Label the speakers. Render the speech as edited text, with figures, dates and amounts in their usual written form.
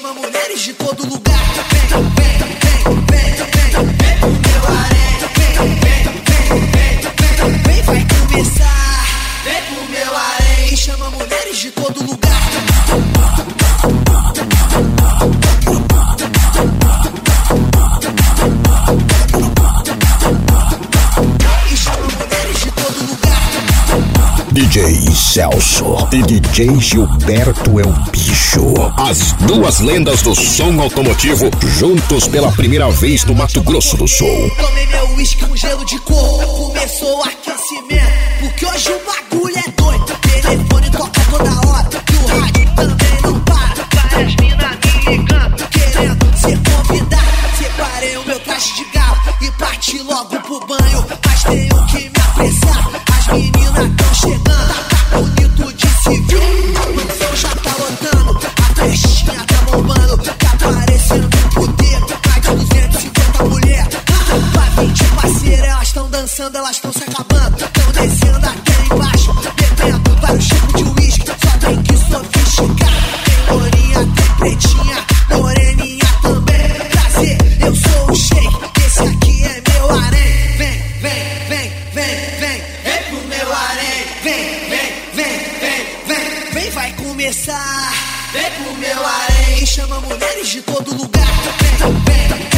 Speaker 1: chama mulheres de todo lugar. Vem, vem, vem, vem, vem, vem pro meu harém. Vem, vem, vem, vem, vem, vai começar. Vem pro meu harém. Chama mulheres de todo lugar.
Speaker 2: DJ Celso e DJ Gilberto é o bicho. As duas lendas do som automotivo juntos pela primeira vez no Mato Grosso do Sul.
Speaker 1: Tomei meu uísque com gelo de coco. Começou o aquecimento, porque hoje o bagulho é doido. O telefone toca toda hora e o rádio também não para. Várias minas me ligando, querendo ser convidada. Separei o meu traje de galo e parti logo pro banho. Mas tenho que me apressar, as meninas tão chegando. Tá bonito de se ver, a mansão já tá lotando. A festinha tá bombando, tá parecendo um puteiro. Mais de 250 mulher, pra 20 parceiras. Elas tão dançando, elas tão se acabando. Tão descendo até embaixo, bebendo vários tipos de uísque. Só tem que sofisticar. Tem lourinha, tem pretinha, moreninha também. Prazer, eu sou o shake, esse aqui é meu harém. Vem, vem, vem, vem, vem, vem pro meu harém. Vem, vem, vem, vem, vem, vem, vai começar. Vem pro meu harém. Chama mulheres de todo lugar. Vem, vem.